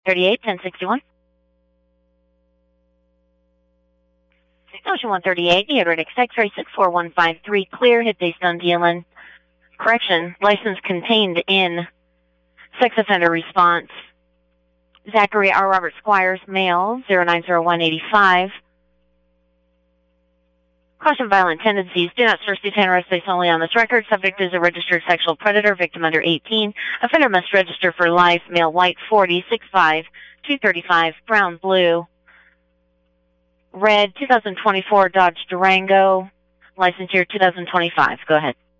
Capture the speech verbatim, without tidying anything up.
thirty-eight, ten sixty-one. Ocean one thirty-eight, Neodratic X-ray six four one five three, clear, hit based on D L N. Correction, license contained in sex offender response. Zachary R. Robert Squires, male, zero nine zero one eight five. Caution violent tendencies. Do not search, detain, arrest based only on this record. Subject is a registered sexual predator. Victim under eighteen. Offender must register for life. Male, white, forty, six five, two thirty-five, brown, blue. Red, two thousand twenty-four Dodge Durango. License year two thousand twenty-five. Go ahead.